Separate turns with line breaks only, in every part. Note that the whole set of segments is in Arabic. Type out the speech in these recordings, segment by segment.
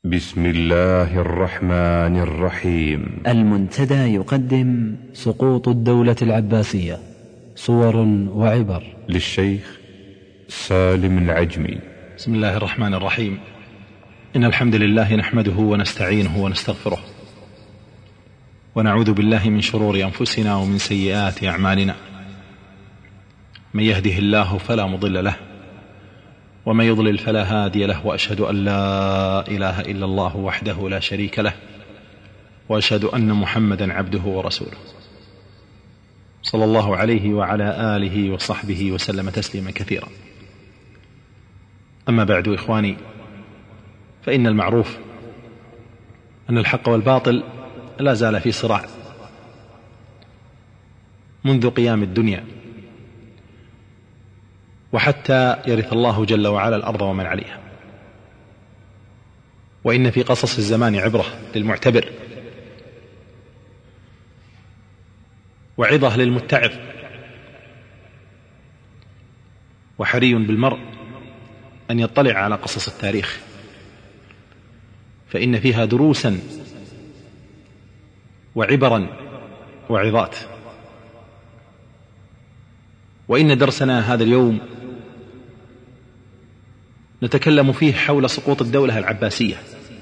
بسم الله الرحمن الرحيم.
المنتدى يقدم سقوط الدولة العباسية، صور وعبر،
للشيخ سالم العجمي.
بسم الله الرحمن الرحيم. إن الحمد لله نحمده ونستعينه ونستغفره، ونعوذ بالله من شرور أنفسنا ومن سيئات أعمالنا. من يهده الله فلا مضل له، ومن يضلل فلا هادي له، وأشهد أن لا إله إلا الله وحده لا شريك له، وأشهد أن محمدا عبده ورسوله، صلى الله عليه وعلى آله وصحبه وسلم تسليما كثيرا. أما بعد إخواني، فإن المعروف أن الحق والباطل لا زال في صراع منذ قيام الدنيا، وحتى يرث الله جل وعلا الأرض ومن عليها. وإن في قصص الزمان عبرة للمعتبر، وعظة للمتعظ، وحري بالمرء أن يطلع على قصص التاريخ، فإن فيها دروسا وعبرا وعظات. وإن درسنا هذا اليوم نتكلم فيه حول سقوط الدولة العباسية،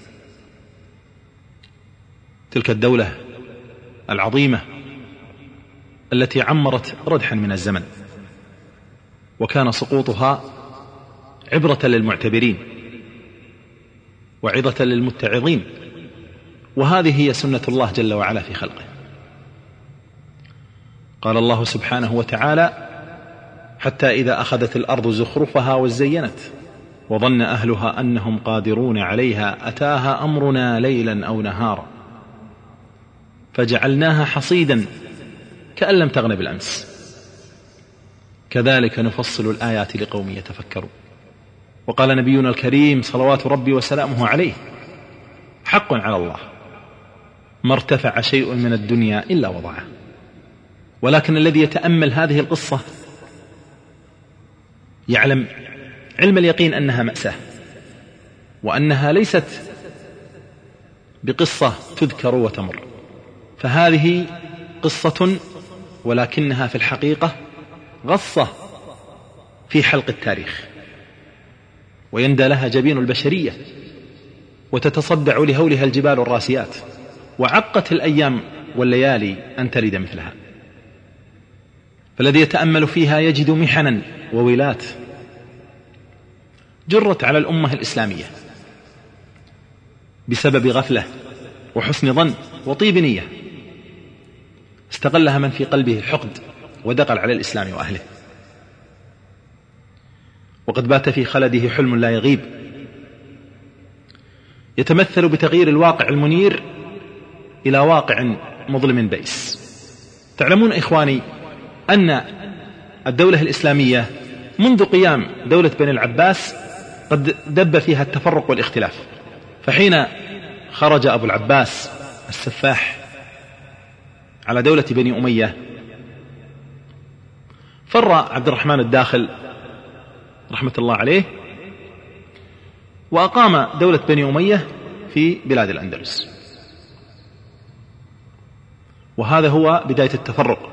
تلك الدولة العظيمة التي عمرت ردحا من الزمن، وكان سقوطها عبرة للمعتبرين وعظة للمتعظين، وهذه هي سنة الله جل وعلا في خلقه. قال الله سبحانه وتعالى: حتى إذا أخذت الأرض زخرفها وزينت وظن أهلها أنهم قادرون عليها أتاها أمرنا ليلا أو نهارا فجعلناها حصيدا كأن لم تغن بالأمس كذلك نفصل الآيات لقوم يتفكرون. وقال نبينا الكريم صلوات ربي وسلامه عليه: حق على الله ما ارتفع شيء من الدنيا إلا وضعه. ولكن الذي يتأمل هذه القصة يعلم علم اليقين أنها مأساة، وأنها ليست بقصة تذكر وتمر، فهذه قصة ولكنها في الحقيقة غصة في حلق التاريخ، ويندى لها جبين البشرية، وتتصدع لهولها الجبال الراسيات، وعقت الأيام والليالي أن تلد مثلها. فالذي يتأمل فيها يجد محنا وويلات جرت على الأمة الإسلامية بسبب غفلة وحسن ظن وطيب نية استغلها من في قلبه الحقد ودقل على الإسلام وأهله، وقد بات في خلده حلم لا يغيب يتمثل بتغيير الواقع المنير إلى واقع مظلم بئيس. تعلمون إخواني أن الدولة الإسلامية منذ قيام دولة بني العباس قد دب فيها التفرق والاختلاف، فحين خرج أبو العباس السفاح على دولة بني أمية فر عبد الرحمن الداخل رحمة الله عليه وأقام دولة بني أمية في بلاد الأندلس، وهذا هو بداية التفرق.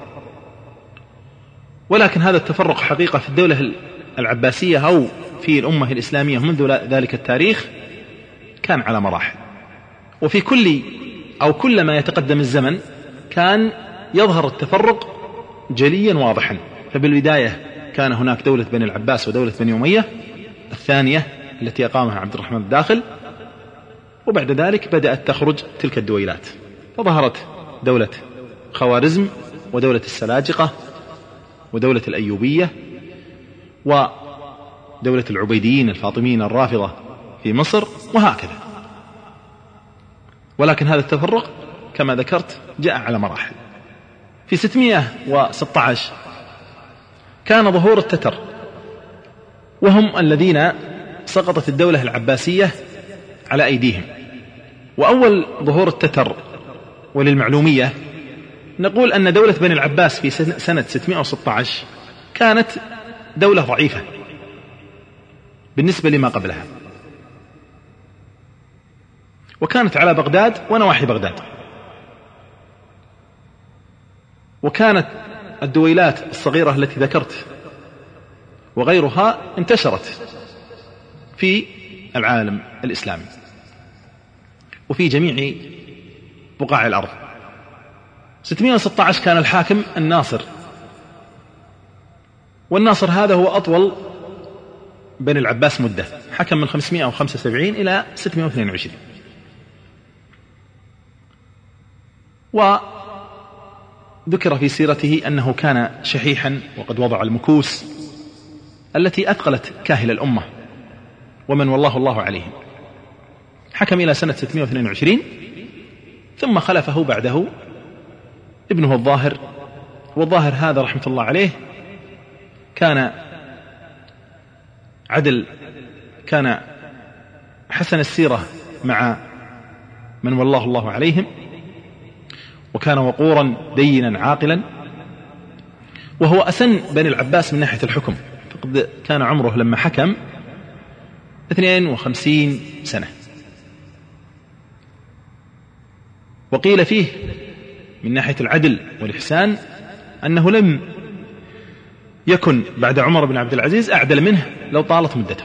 ولكن هذا التفرق حقيقة في الدولة العباسية أو في الأمة الإسلامية منذ ذلك التاريخ كان على مراحل، وفي كلما يتقدم الزمن كان يظهر التفرق جليا واضحا. فبالبداية كان هناك دولة بني العباس ودولة بني أمية الثانية التي أقامها عبد الرحمن الداخل، وبعد ذلك بدأت تخرج تلك الدويلات، فظهرت دولة خوارزم ودولة السلاجقة ودولة الأيوبية ودولة العبيديين الفاطميين الرافضة في مصر، وهكذا. ولكن هذا التفرق كما ذكرت جاء على مراحل. في 616 كان ظهور التتر، وهم الذين سقطت الدولة العباسية على أيديهم. وأول ظهور التتر، وللمعلومية نقول أن دولة بني العباس في سنة 616 كانت دولة ضعيفة بالنسبة لما قبلها، وكانت على بغداد ونواحي بغداد. وكانت الدويلات الصغيرة التي ذكرت وغيرها انتشرت في العالم الإسلامي وفي جميع بقاع الأرض. 616 كان الحاكم الناصر، والناصر هذا هو أطول بني العباس مدة، حكم من 575 إلى 622. وذكر في سيرته أنه كان شحيحا وقد وضع المكوس التي أثقلت كاهل الأمة ومن والله الله عليهم. حكم إلى سنة 622، ثم خلفه بعده ابنه الظاهر. والظاهر هذا رحمة الله عليه كان عدل، كان حسن السيرة مع من والله الله عليهم، وكان وقورا دينا عاقلا، وهو أسن بني العباس من ناحية الحكم، فقد كان عمره لما حكم 52 سنة. وقيل فيه من ناحية العدل والإحسان أنه لم يكن بعد عمر بن عبد العزيز أعدل منه لو طالت مدته،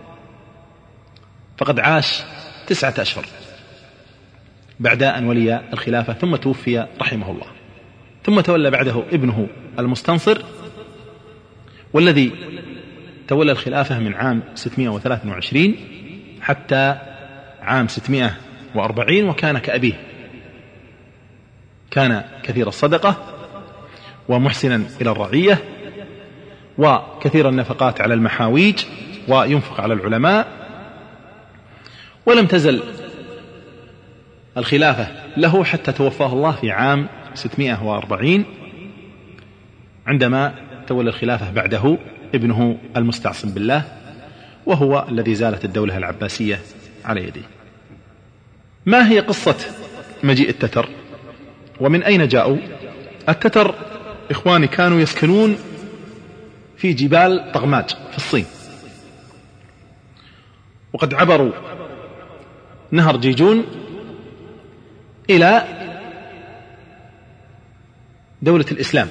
فقد عاش 9 أشهر بعد أن ولي الخلافة، ثم توفي رحمه الله. ثم تولى بعده ابنه المستنصر، والذي تولى الخلافة من عام 623 حتى عام 640، وكان كأبيه، كان كثير الصدقة ومحسنا إلى الرعية وكثير النفقات على المحاويج وينفق على العلماء. ولم تزل الخلافة له حتى توفاه الله في عام 640، عندما تولى الخلافة بعده ابنه المستعصم بالله، وهو الذي زالت الدولة العباسية على يديه. ما هي قصة مجيء التتر ومن أين جاءوا؟ التتر إخواني كانوا يسكنون في جبال طغماج في الصين، وقد عبروا نهر جيجون إلى دولة الإسلام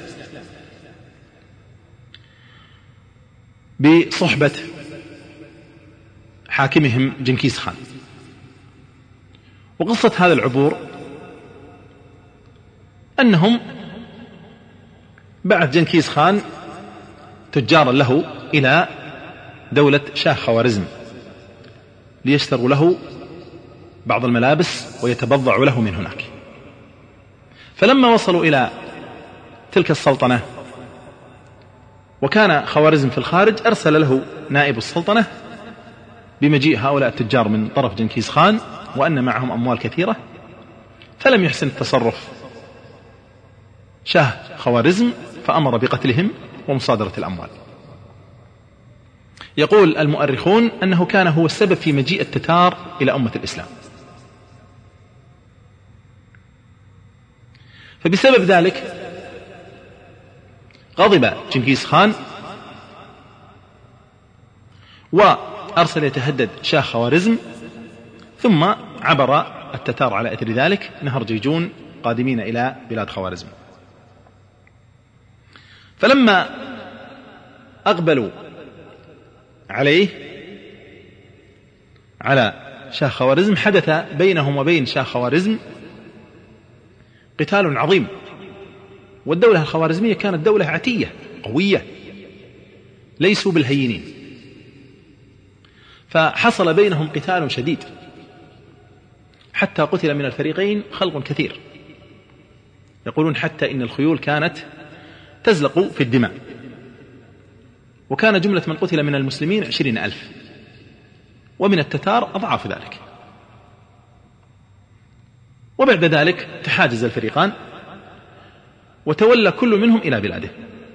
بصحبة حاكمهم جنكيز خان. وقصة هذا العبور أنهم بعث جنكيز خان تجارا له إلى دولة شاه خوارزم ليشتروا له بعض الملابس ويتبضعوا له من هناك. فلما وصلوا إلى تلك السلطنة وكان خوارزم في الخارج، أرسل له نائب السلطنة بمجيء هؤلاء التجار من طرف جنكيز خان، وأن معهم أموال كثيرة، فلم يحسن التصرف شاه خوارزم، فأمر بقتلهم ومصادرة الأموال. يقول المؤرخون أنه كان هو السبب في مجيء التتار إلى أمة الإسلام. فبسبب ذلك غضب جنكيز خان وأرسل يتهدد شاه خوارزم، ثم عبر التتار على إثر ذلك نهر جيجون قادمين إلى بلاد خوارزم. فلما أقبلوا عليه على شاه خوارزم، حدث بينهم وبين شاه خوارزم قتال عظيم. والدولة الخوارزمية كانت دولة عتية قوية، ليسوا بالهينين، فحصل بينهم قتال شديد حتى قتل من الفريقين خلق كثير. يقولون حتى إن الخيول كانت تزلق في الدماء، وكان جملة من قتل من المسلمين 20,000، ومن التتار أضعاف ذلك. وبعد ذلك تحاجز الفريقان وتولى كل منهم إلى بلاده،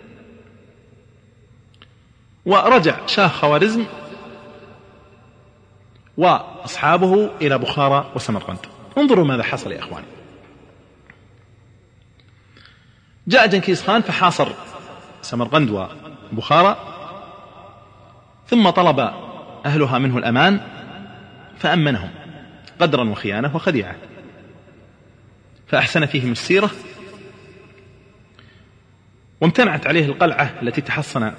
ورجع شاه خوارزم وأصحابه إلى بخارى وسمرقند. انظروا ماذا حصل يا أخواني. جاء جنكيز خان فحاصر سمرقند وبخارى، ثم طلب أهلها منه الأمان فأمنهم، غدرا وخيانة وخديعة، فأحسن فيهم السيرة، وامتنعت عليه القلعة التي تحصن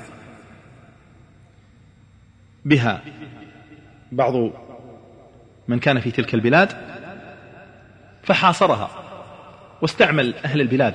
بها بعض من كان في تلك البلاد، فحاصرها واستعمل أهل البلاد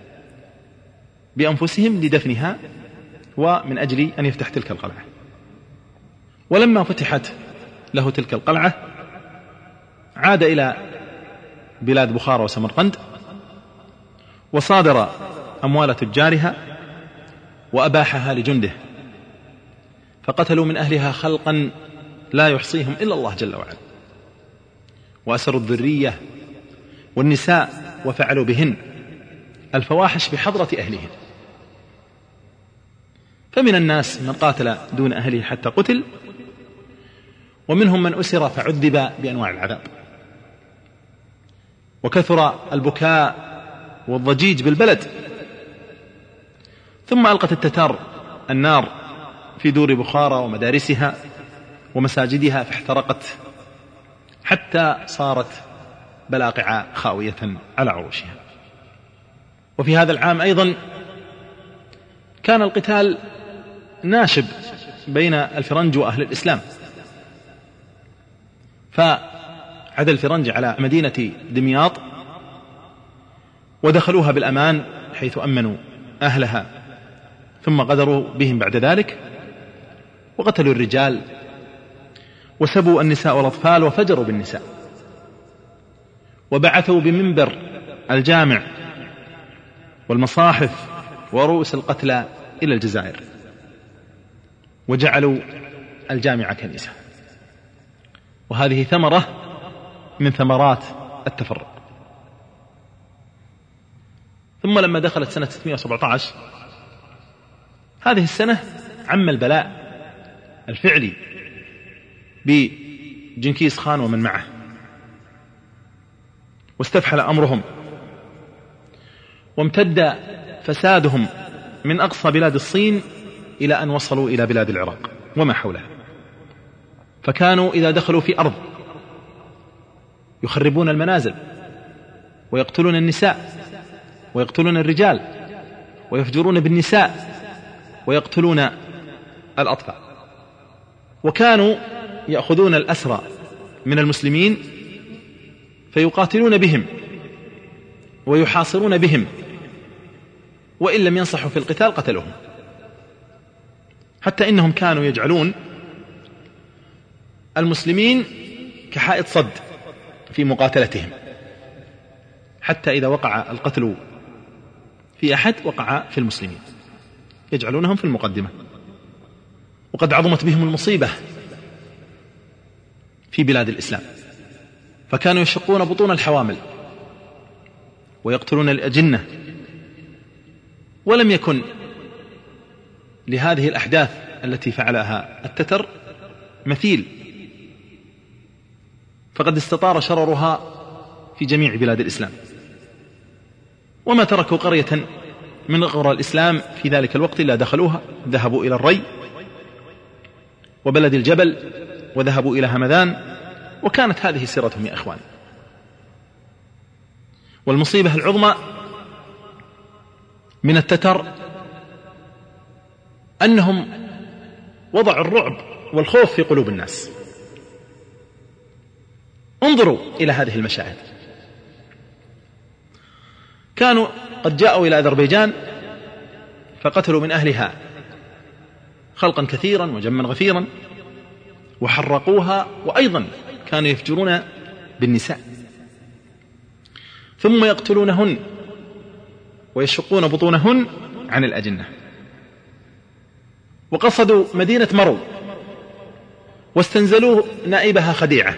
بأنفسهم لدفنها ومن أجل أن يفتح تلك القلعة. ولما فتحت له تلك القلعة عاد إلى بلاد بخارى وسمرقند، وصادر أموال تجارها وأباحها لجنده، فقتلوا من أهلها خلقا لا يحصيهم إلا الله جل وعلا، وأسروا الذرية والنساء وفعلوا بهن الفواحش بحضرة أهلهم. فمن الناس من قاتل دون أهله حتى قتل، ومنهم من أسر فعذب بأنواع العذاب. وكثر البكاء والضجيج بالبلد. ثم ألقت التتار النار في دور بخارى ومدارسها ومساجدها فاحترقت حتى صارت بلاقع خاوية على عروشها. وفي هذا العام أيضا كان القتال ناشب بين الفرنج وأهل الإسلام، فعدا الفرنج على مدينة دمياط ودخلوها بالأمان حيث أمنوا أهلها، ثم غدروا بهم بعد ذلك وقتلوا الرجال وسبوا النساء والأطفال وفجروا بالنساء، وبعثوا بمنبر الجامع والمصاحف ورؤوس القتلى إلى الجزائر، وجعلوا الجامع كنيسة. وهذه ثمرة من ثمرات التفرق. ثم لما دخلت سنة 617 هذه السنة عم البلاء الفعلي بجنكيز خان ومن معه، واستفحل أمرهم، وامتد فسادهم من أقصى بلاد الصين إلى أن وصلوا إلى بلاد العراق وما حولها. فكانوا إذا دخلوا في أرض يخربون المنازل ويقتلون النساء ويقتلون الرجال ويفجرون بالنساء ويقتلون الأطفال. وكانوا يأخذون الأسرى من المسلمين فيقاتلون بهم ويحاصرون بهم، وإن لم ينصحوا في القتال قتلوهم، حتى إنهم كانوا يجعلون المسلمين كحائط صد في مقاتلتهم، حتى إذا وقع القتل في أحد وقع في المسلمين، يجعلونهم في المقدمة. وقد عظمت بهم المصيبة في بلاد الإسلام، فكانوا يشقون بطون الحوامل ويقتلون الأجنة. ولم يكن لهذه الأحداث التي فعلها التتر مثيل، فقد استطار شررها في جميع بلاد الإسلام، وما تركوا قرية من قرى الإسلام في ذلك الوقت إلا دخلوها. ذهبوا إلى الري وبلد الجبل وذهبوا إلى همذان، وكانت هذه سيرتهم يا إخوان. والمصيبة العظمى من التتر أنهم وضعوا الرعب والخوف في قلوب الناس. انظروا إلى هذه المشاهد. كانوا قد جاءوا إلى أذربيجان فقتلوا من أهلها خلقا كثيرا وجما غفيرا وحرقوها، وأيضا كانوا يفجرون بالنساء، ثم يقتلونهن ويشقون بطونهن عن الأجنة. وقصدوا مدينة مرو واستنزلوا نائبها خديعة،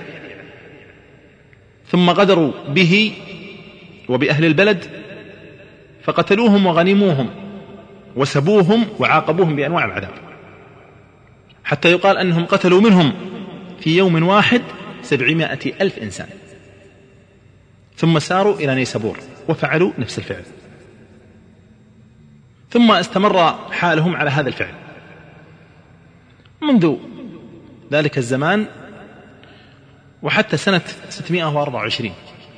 ثم غدروا به وبأهل البلد فقتلوهم وغنموهم وسبوهم وعاقبوهم بأنواع العذاب، حتى يقال أنهم قتلوا منهم في يوم واحد 700,000 إنسان. ثم ساروا إلى نيسابور وفعلوا نفس الفعل، ثم استمر حالهم على هذا الفعل منذ ذلك الزمان. وحتى سنة 624.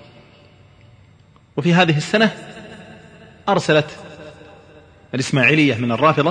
وفي هذه السنة أرسلت الإسماعيلية من الرافضة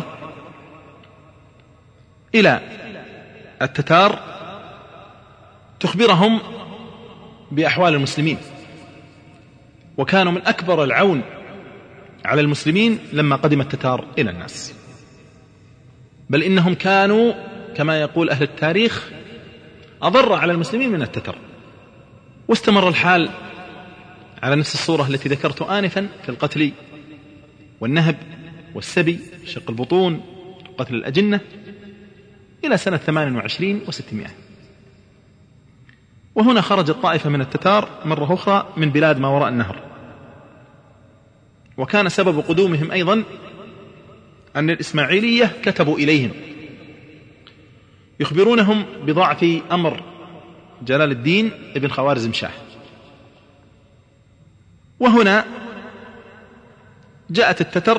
إلى التتار تخبرهم بأحوال المسلمين، وكانوا من أكبر العون على المسلمين لما قدم التتار إلى الناس، بل إنهم كانوا كما يقول أهل التاريخ أضر على المسلمين من التتر. واستمر الحال على نفس الصورة التي ذكرت آنفا في القتل والنهب والسبي، شق البطون، قتل الأجنة، إلى سنة 28 و600. وهنا خرجت طائفة من التتار مرة أخرى من بلاد ما وراء النهر، وكان سبب قدومهم أيضا أن الإسماعيلية كتبوا إليهم يخبرونهم بضعف أمر جلال الدين ابن خوارزم شاه. وهنا جاءت التتر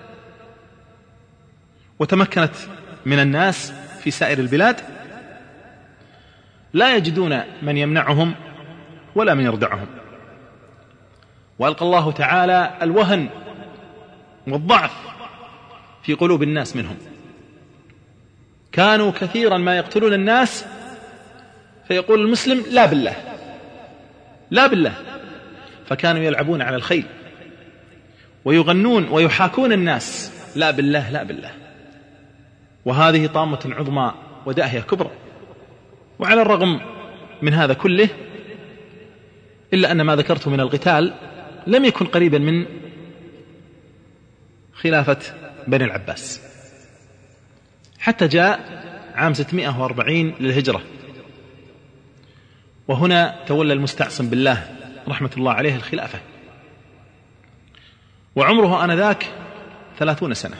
وتمكنت من الناس في سائر البلاد، لا يجدون من يمنعهم ولا من يردعهم، وألقى الله تعالى الوهن والضعف في قلوب الناس منهم. كانوا كثيرا ما يقتلون الناس فيقول المسلم لا بالله لا بالله، فكانوا يلعبون على الخيل ويغنون ويحاكون الناس لا بالله لا بالله، وهذه طامة عظمى وداهية كبرى. وعلى الرغم من هذا كله إلا أن ما ذكرت من القتال لم يكن قريبا من خلافة بني العباس، حتى جاء عام 640 للهجرة، وهنا تولى المستعصم بالله رحمة الله عليه الخلافة، وعمره آنذاك 30 سنة،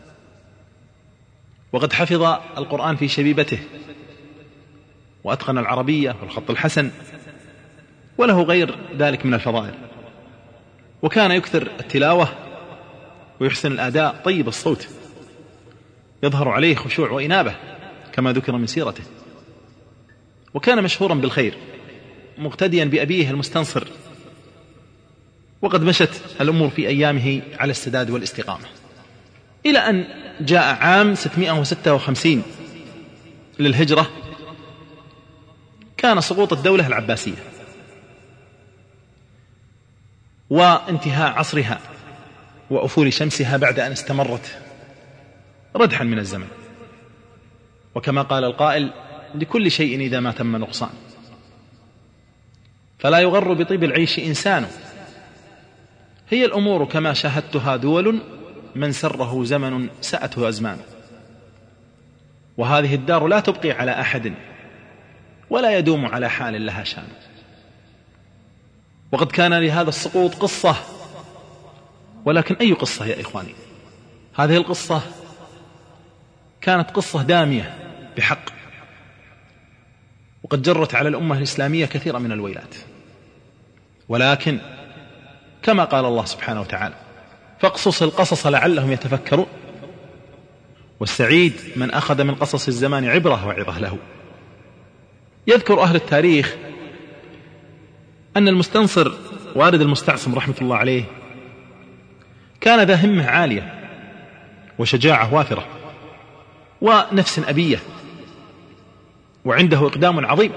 وقد حفظ القرآن في شبيبته، وأتقن العربية والخط الحسن، وله غير ذلك من الفضائل، وكان يكثر التلاوة ويحسن الأداء طيب الصوت، يظهر عليه خشوع وإنابة كما ذكر من سيرته، وكان مشهورا بالخير مقتديا بأبيه المستنصر، وقد مشت الأمور في أيامه على السداد والاستقامة، إلى أن جاء عام 656 للهجرة، كان سقوط الدولة العباسية وانتهاء عصرها وأفول شمسها بعد أن استمرت ردحا من الزمن. وكما قال القائل لكل شيء إذا ما تم نقصان، فلا يغر بطيب العيش إنسان، هي الأمور كما شاهدتها دول، من سره زمن سأته أزمان، وهذه الدار لا تبقي على أحد ولا يدوم على حال لها شان. وقد كان لهذا السقوط قصة، ولكن أي قصة يا إخواني؟ هذه القصة كانت قصة دامية بحق، وقد جرت على الأمة الإسلامية كثيرا من الويلات، ولكن كما قال الله سبحانه وتعالى فاقصص القصص لعلهم يتفكرون، والسعيد من أخذ من قصص الزمان عبرة وعظة له. يذكر أهل التاريخ أن المستنصر والد المستعصم رحمة الله عليه كان ذا همة عالية وشجاعة وافرة ونفس أبية، وعنده إقدام عظيم،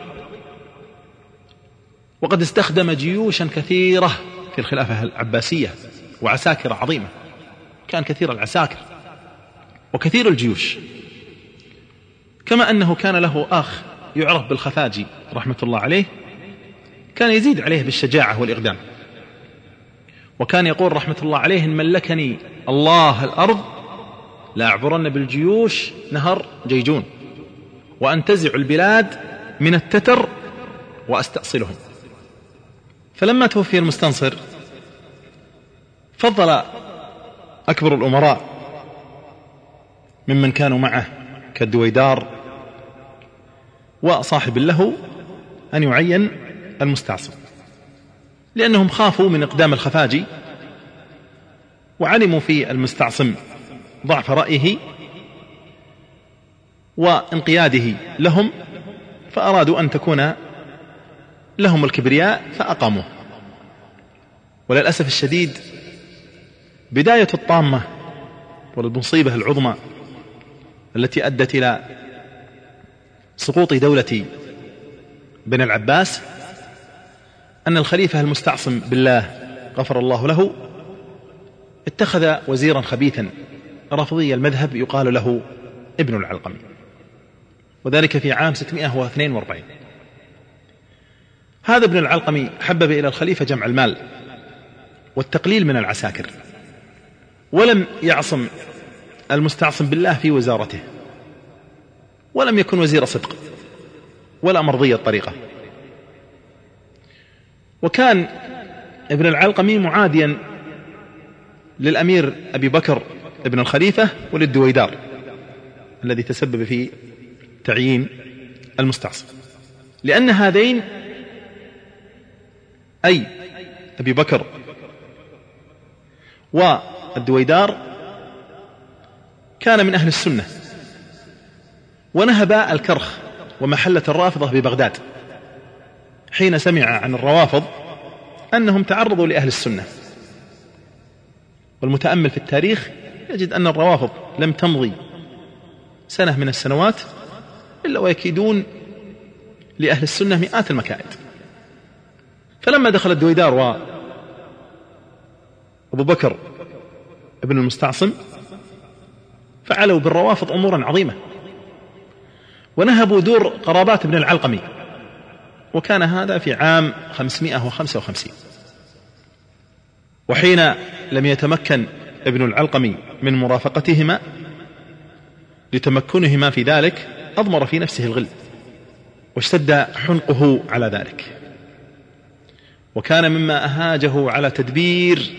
وقد استخدم جيوشا كثيرة في الخلافة العباسية وعساكر عظيمة، كان كثير العساكر وكثير الجيوش، كما أنه كان له أخ يعرف بالخفاجي رحمة الله عليه، كان يزيد عليه بالشجاعة والإقدام، وكان يقول رحمة الله عليه إن ملكني الله الأرض لأعبرن بالجيوش نهر جيجون وأنتزع البلاد من التتر وأستأصلهم. فلما توفي المستنصر فضل أكبر الأمراء ممن كانوا معه كالدويدار وصاحب له أن يعين المستعصم، لأنهم خافوا من إقدام الخفاجي، وعلموا في المستعصم ضعف رأيه وانقياده لهم، فأرادوا أن تكون لهم الكبرياء فأقاموه. وللأسف الشديد بداية الطامة والمصيبة العظمى التي أدت إلى سقوط دولة بني العباس أن الخليفة المستعصم بالله غفر الله له اتخذ وزيرا خبيثا رافضي المذهب يقال له ابن العلقمي، وذلك في عام 642. هذا ابن العلقمي حبب إلى الخليفة جمع المال والتقليل من العساكر، ولم يعصم المستعصم بالله في وزارته، ولم يكن وزير صدق ولا مرضي الطريقة. وكان ابن العلقمي معاديا للأمير أبي بكر ابن الخليفة وللدويدار الذي تسبب في تعيين المستعصم، لأن هذين أي أبي بكر والدويدار كان من أهل السنة، ونهب الكرخ ومحلة الرافضة ببغداد حين سمع عن الروافض أنهم تعرضوا لأهل السنة. والمتأمل في التاريخ يجد أن الروافض لم تمضي سنة من السنوات إلا ويكيدون لأهل السنة مئات المكائد. فلما دخل الدويدار وأبو بكر ابن المستعصم فعلوا بالروافض أمورا عظيمة، ونهبوا دور قرابات ابن العلقمي، وكان هذا في عام 555. وحين لم يتمكن ابن العلقمي من مرافقتهما لتمكنهما في ذلك أضمر في نفسه الغل واشتد حنقه على ذلك، وكان مما أهاجه على تدبير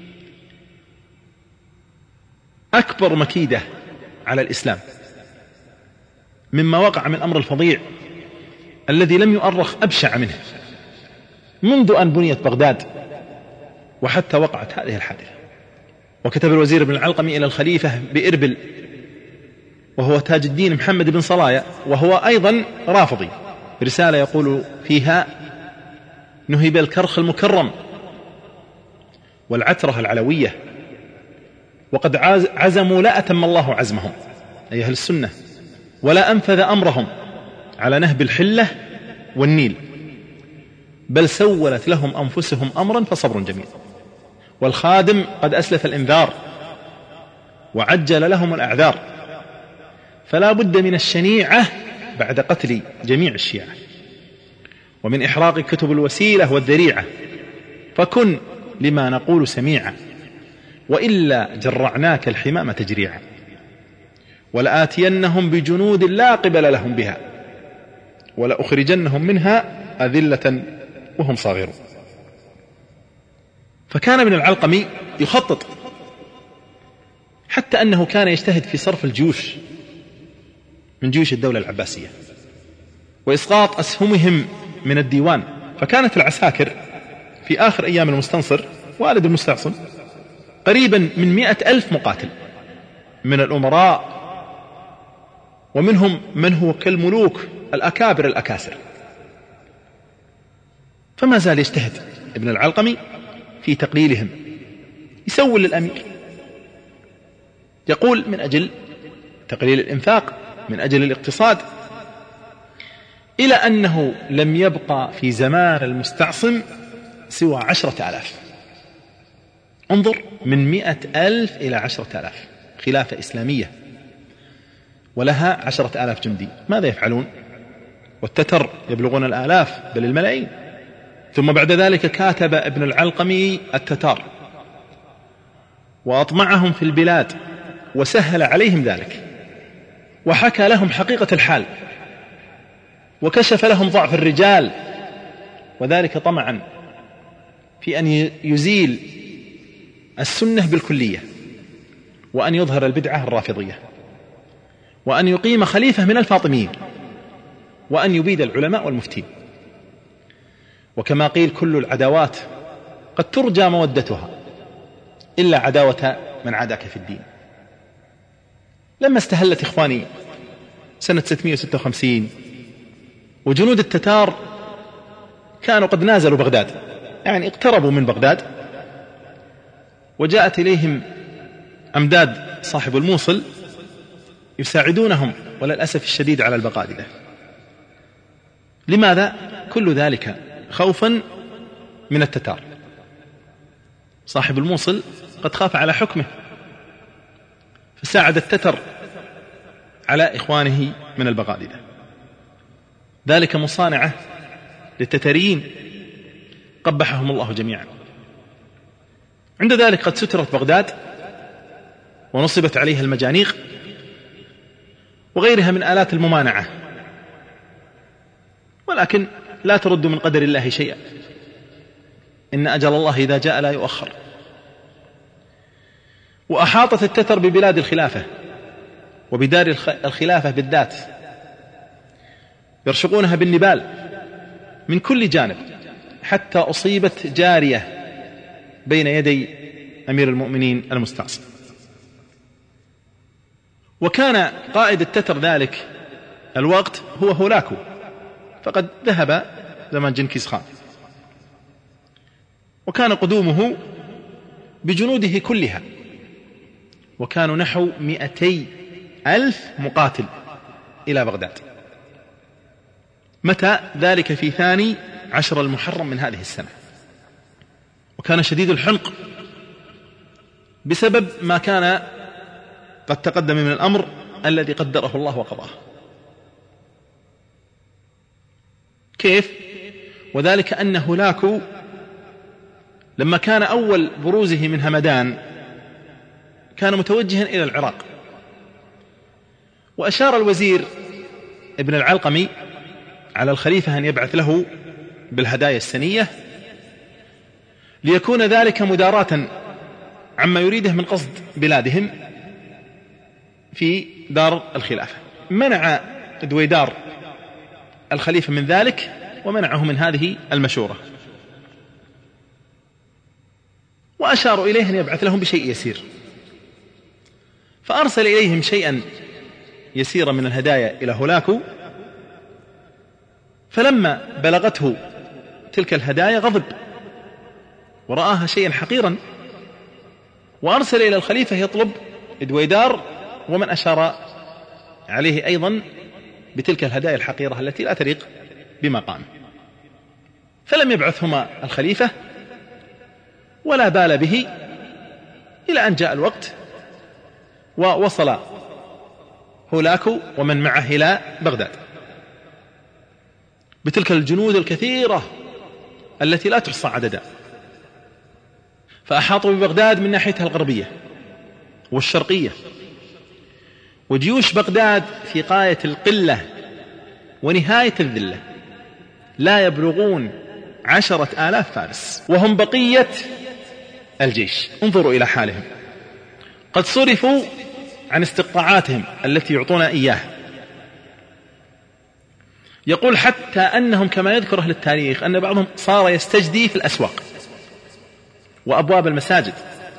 أكبر مكيدة على الإسلام مما وقع من أمر الفظيع الذي لم يؤرخ أبشع منه منذ أن بنيت بغداد وحتى وقعت هذه الحادثة. وكتب الوزير ابن العلقمي إلى الخليفة بإربل وهو تاج الدين محمد بن صلايا وهو أيضا رافضي رسالة يقول فيها: نهب الكرخ المكرم والعترة العلوية وقد عزموا لا أتم الله عزمهم، أي أهل السنة، ولا أنفذ أمرهم على نهب الحلة والنيل، بل سولت لهم أنفسهم أمرا فصبر جميل، والخادم قد أسلف الإنذار وعجل لهم الأعذار، فلا بد من الشنيعة بعد قتل جميع الشيعة ومن إحراق كتب الوسيلة والذريعة، فكن لما نقول سميعا وإلا جرعناك الحمام تجريعا، ولآتينهم بجنود لا قبل لهم بها ولأخرجنهم منها أذلة وهم صاغرون. فكان ابن العلقمي يخطط، حتى أنه كان يجتهد في صرف الجيوش من جيوش الدولة العباسية وإسقاط أسهمهم من الديوان. فكانت العساكر في آخر أيام المستنصر والد المستعصم قريبا من 100,000 مقاتل من الأمراء، ومنهم من هو كالملوك الأكابر الأكاسر. فما زال يجتهد ابن العلقمي في تقليلهم، يسول للأمير، يقول من أجل تقليل الإنفاق، من أجل الاقتصاد، إلى أنه لم يبقى في زمان المستعصم سوى 10,000. انظر، من 100,000 إلى 10,000 خلافة إسلامية ولها 10,000 جندي، ماذا يفعلون؟ والتتر يبلغون الآلاف بل الملايين. ثم بعد ذلك كاتب ابن العلقمي التتار وأطمعهم في البلاد وسهل عليهم ذلك، وحكى لهم حقيقة الحال وكشف لهم ضعف الرجال، وذلك طمعا في أن يزيل السنة بالكلية، وأن يظهر البدعة الرافضية، وأن يقيم خليفة من الفاطميين، وأن يبيد العلماء والمفتين. وكما قيل: كل العداوات قد ترجى مودتها إلا عداوة من عاداك في الدين. لما استهلت إخواني سنة 656 وجنود التتار كانوا قد نازلوا بغداد، يعني اقتربوا من بغداد، وجاءت إليهم أمداد صاحب الموصل يساعدونهم وللأسف الشديد على البغادلة. لماذا؟ كل ذلك خوفا من التتار. صاحب الموصل قد خاف على حكمه، فساعد التتر على إخوانه من البغادلة. ذلك مصانعة للتتريين قبحهم الله جميعا. عند ذلك قد سترت بغداد ونصبت عليها المجانيق وغيرها من آلات الممانعة، ولكن لا ترد من قدر الله شيئا، إن أجل الله إذا جاء لا يؤخر. وأحاطت التتر ببلاد الخلافة وبدار الخلافة بالذات، يرشقونها بالنبال من كل جانب، حتى أصيبت جارية بين يدي أمير المؤمنين المستعصم. وكان قائد التتر ذلك الوقت هو هولاكو، فقد ذهب زمان جنكيز خان، وكان قدومه بجنوده كلها، وكانوا نحو 200,000 مقاتل إلى بغداد. متى ذلك؟ في 12 المحرم من هذه السنة. وكان شديد الحنق بسبب ما كان قد تقدم من الأمر الذي قدره الله وقضاه. كيف؟ وذلك أن هولاكو لما كان أول بروزه من همدان كان متوجها إلى العراق، وأشار الوزير ابن العلقمي على الخليفة أن يبعث له بالهدايا السنية ليكون ذلك مداراة عما يريده من قصد بلادهم في دار الخلافة. منع دويدار الخليفة من ذلك ومنعه من هذه المشورة، وأشاروا إليه أن يبعث لهم بشيء يسير، فأرسل إليهم شيئا يسيرا من الهدايا إلى هولاكو، فلما بلغته تلك الهدايا غضب ورآها شيئا حقيرا، وأرسل إلى الخليفة يطلب دويدار ومن أشار عليه أيضا بتلك الهدايا الحقيرة التي لا تليق بمقامه. فلم يبعثهما الخليفة ولا بال به إلى أن جاء الوقت ووصل هولاكو ومن معه إلى بغداد بتلك الجنود الكثيرة التي لا تحصى عددا، فأحاطوا ببغداد من ناحيتها الغربية والشرقية، وجيوش بغداد في غاية القلة ونهاية الذلة، لا يبلغون 10,000 فارس، وهم بقية الجيش. انظروا إلى حالهم، قد صرفوا عن استقطاعاتهم التي يعطون إياه. يقول حتى أنهم كما يذكر أهل التاريخ أن بعضهم صار يستجدي في الأسواق وأبواب المساجد،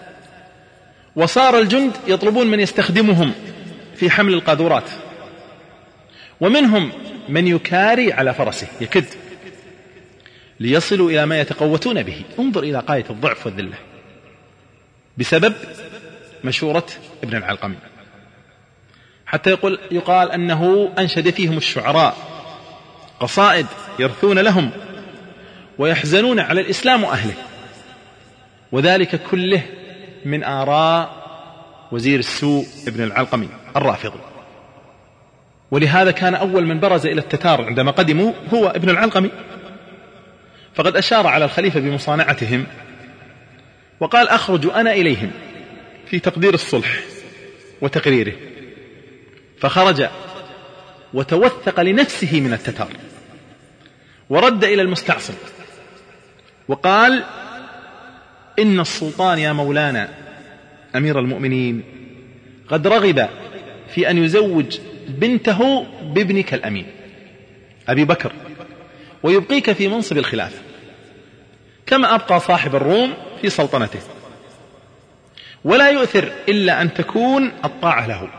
وصار الجند يطلبون من يستخدمهم في حمل القاذورات، ومنهم من يكاري على فرسه يكد ليصلوا إلى ما يتقوتون به. انظر إلى غاية الضعف والذلة بسبب مشورة ابن العلقمي، حتى يقال أنه أنشد فيهم الشعراء قصائد يرثون لهم ويحزنون على الإسلام وأهله، وذلك كله من آراء وزير السوء ابن العلقمي الرافضي. ولهذا كان أول من برز إلى التتار عندما قدموا هو ابن العلقمي، فقد أشار على الخليفة بمصانعتهم وقال أخرج أنا إليهم في تقدير الصلح وتقريره، فخرج وتوثق لنفسه من التتار ورد إلى المستعصم وقال إن السلطان يا مولانا أمير المؤمنين قد رغب في أن يزوج بنته بابنك الأمين أبي بكر ويبقيك في منصب الخلافة كما أبقى صاحب الروم في سلطنته، ولا يؤثر إلا أن تكون الطاعة له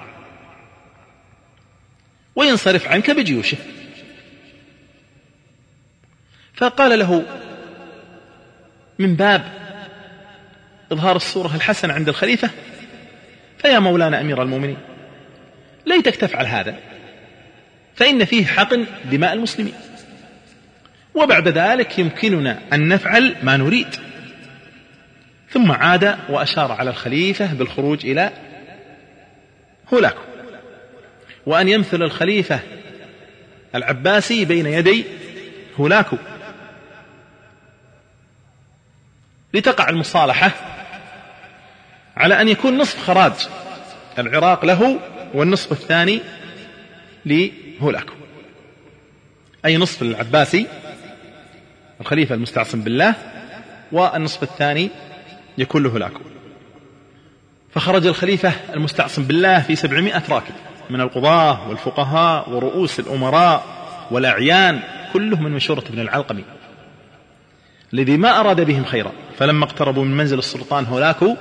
وينصرف عنك بجيوشه. فقال له من باب إظهار الصورة الحسنة عند الخليفة: فيا مولانا أمير المؤمنين، ليتك تفعل هذا، فإن فيه حقن دماء المسلمين، وبعد ذلك يمكننا أن نفعل ما نريد. ثم عاد وأشار على الخليفة بالخروج إلى هولاكو، وأن يمثل الخليفة العباسي بين يدي هولاكو لتقع المصالحة على أن يكون نصف خراج العراق له والنصف الثاني لهولاكو، أي نصف العباسي الخليفة المستعصم بالله، والنصف الثاني يكون له هولاكو. فخرج الخليفة المستعصم بالله في 700 راكب من القضاة والفقهاء ورؤوس الأمراء والأعيان، كلهم من مشورة ابن العلقمي الذي ما أراد بهم خيرا. فلما اقتربوا من منزل السلطان هولاكو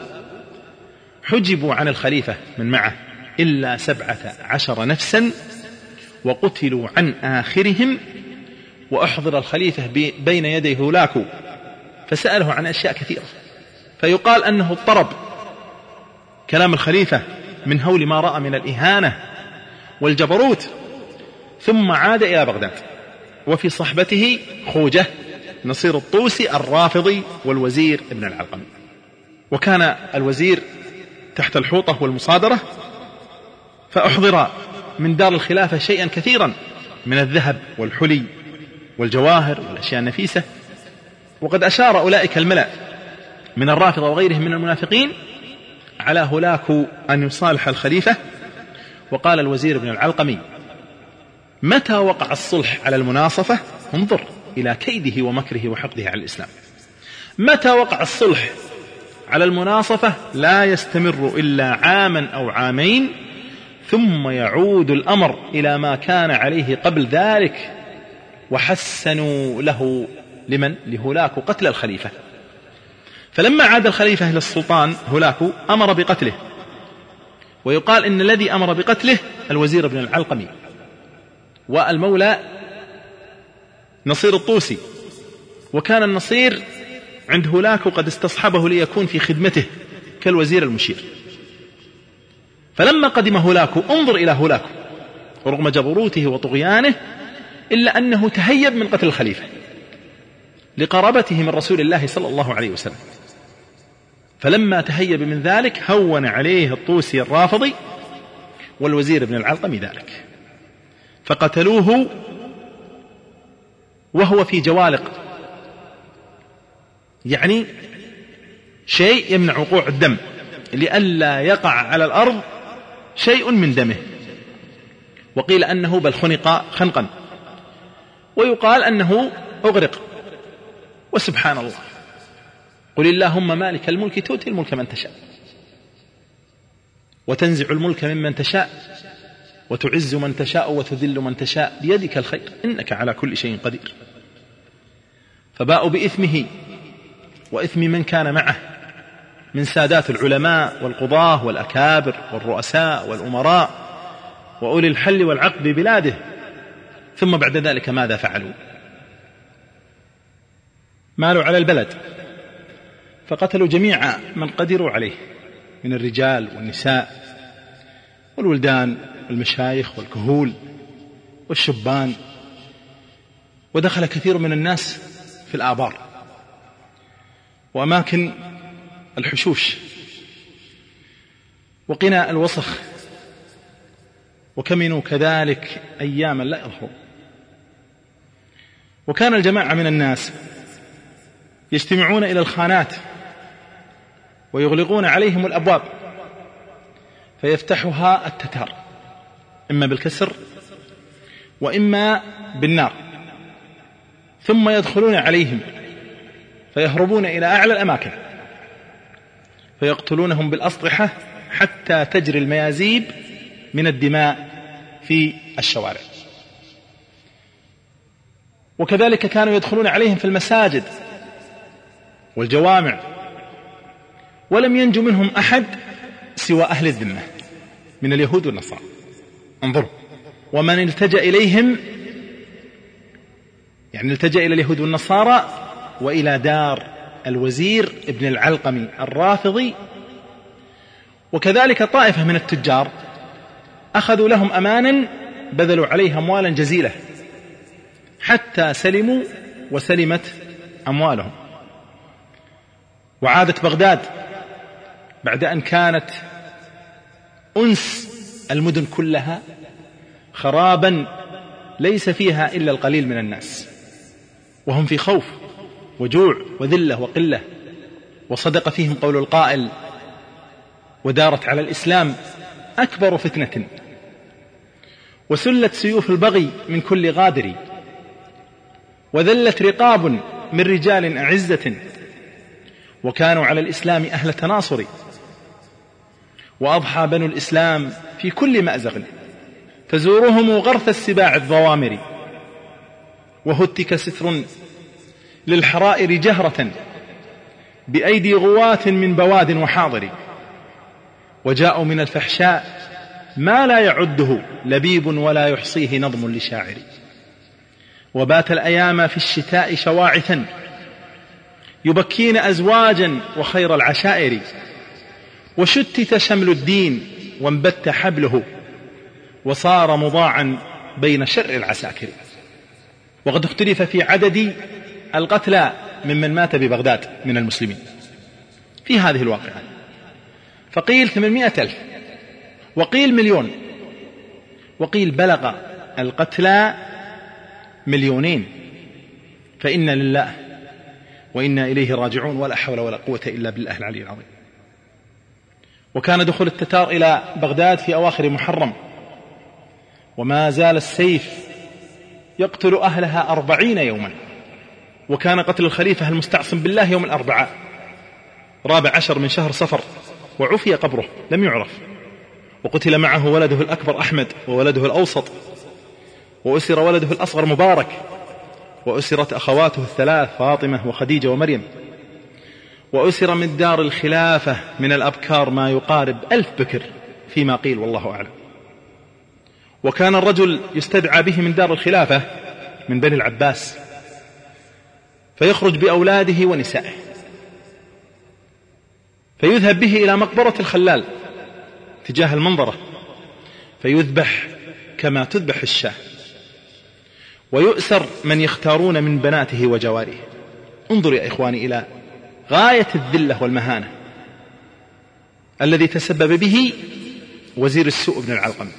حجبوا عن الخليفة من معه إلا 17 نفسا، وقتلوا عن آخرهم. وأحضر الخليفة بين يدي هولاكو فسأله عن أشياء كثيرة، فيقال أنه اضطرب كلام الخليفة من هول ما رأى من الإهانة والجبروت، ثم عاد إلى بغداد، وفي صحبته خوجة نصير الطوسي الرافضي والوزير ابن العلقمي. وكان الوزير تحت الحوطة والمصادرة، فأحضر من دار الخلافة شيئا كثيرا من الذهب والحلي والجواهر والأشياء النفيسة. وقد أشار أولئك الملأ من الرافضة وغيرهم من المنافقين على هولاكو أن يصالح الخليفة. وقال الوزير ابن العلقمي: متى وقع الصلح على المناصفة انظر إلى كيده ومكره وحقده على الإسلام. متى وقع الصلح على المناصفة لا يستمر إلا عاما أو عامين، ثم يعود الأمر إلى ما كان عليه قبل ذلك. وحسنوا له لهولاكو قتل الخليفة. فلما عاد الخليفة إلى السلطان هولاكو أمر بقتله، ويقال إن الذي أمر بقتله الوزير ابن العلقمي، والمولى نصير الطوسي. وكان النصير عند هولاكو قد استصحبه ليكون في خدمته كالوزير المشير. فلما قدم هولاكو انظر إلى هولاكو رغم جبروته وطغيانه إلا أنه تهيب من قتل الخليفة لقرابته من رسول الله صلى الله عليه وسلم. فلما تهيب من ذلك هون عليه الطوسي الرافضي والوزير ابن العلقمي ذلك، فقتلوه وهو في جوالق، يعني شيء يمنع وقوع الدم لئلا يقع على الأرض شيء من دمه. وقيل أنه بل خنق خنقا، ويقال أنه أغرق. وسبحان الله، قل اللهم مالك الملك تؤتي الملك من تشاء وتنزع الملك ممن تشاء وتعز من تشاء وتذل من تشاء بيدك الخير إنك على كل شيء قدير. فباءوا بإثمه وإثم من كان معه من سادات العلماء والقضاة والأكابر والرؤساء والأمراء وأولي الحل والعقد ببلاده. ثم بعد ذلك ماذا فعلوا؟ مالوا على البلد فقتلوا جميع من قدروا عليه من الرجال والنساء والولدان والمشايخ والكهول والشبان، ودخل كثير من الناس في الآبار وأماكن الحشوش وقنا الوسخ، وكمنوا كذلك أياما لا يظهرون. وكان الجماعة من الناس يجتمعون إلى الخانات ويغلقون عليهم الأبواب فيفتحها التتار إما بالكسر وإما بالنار، ثم يدخلون عليهم فيهربون إلى أعلى الأماكن فيقتلونهم بالأسطحة حتى تجري الميازيب من الدماء في الشوارع. وكذلك كانوا يدخلون عليهم في المساجد والجوامع، ولم ينجو منهم أحد سوى أهل الذمة من اليهود والنصارى. انظروا، ومن التجأ إليهم يعني التجأ إلى اليهود والنصارى وإلى دار الوزير ابن العلقمي الرافضي، وكذلك طائفة من التجار أخذوا لهم أمانا بذلوا عليها أموالا جزيلة حتى سلموا وسلمت أموالهم. وعادت بغداد بعد أن كانت أنس المدن كلها خرابا ليس فيها إلا القليل من الناس، وهم في خوف وجوع وذلة وقلة، وصدق فيهم قول القائل: ودارت على الإسلام أكبر فتنة، وسلت سيوف البغي من كل غادر، وذلت رقاب من رجال أعزة، وكانوا على الإسلام أهل تناصر، وأضحى بنو الإسلام في كل مأزق، فزورهم غرث السباع الضوامر، وهتك ستر للحرائر جهرة بأيدي غواة من بواد وحاضر، وجاءوا من الفحشاء ما لا يعده لبيب ولا يحصيه نظم لشاعر، وبات الأيام في الشتاء شواعثا يبكين أزواجا وخير العشائر، وشتت شمل الدين وانبت حبله، وصار مضاعا بين شر العساكر. وقد اختلف في عدد القتلى ممن مات ببغداد من المسلمين في هذه الواقعة، فقيل 800,000، وقيل 1,000,000، وقيل بلغ القتلى 2,000,000. فإنا لله وإنا إليه راجعون، ولا حول ولا قوة إلا بالله العلي العظيم. وكان دخول التتار إلى بغداد في أواخر محرم، وما زال السيف يقتل أهلها 40 يوما، وكان قتل الخليفة المستعصم بالله يوم الأربعاء 14 من شهر صفر، وعفي قبره لم يعرف، وقتل معه ولده الأكبر أحمد وولده الأوسط، وأسر ولده الأصغر مبارك، وأسرت أخواته الثلاث فاطمة وخديجة ومريم، وأسر من دار الخلافة من الأبكار ما يقارب 1000 بكر فيما قيل والله أعلم. وكان الرجل يستدعى به من دار الخلافة من بني العباس، فيخرج بأولاده ونسائه، فيذهب به إلى مقبرة الخلال تجاه المنظرة، فيذبح كما تذبح الشاة، ويؤسر من يختارون من بناته وجواره. انظر يا إخواني إلى غاية الذلة والمهانة الذي تسبب به وزير السوء ابن العلقمي.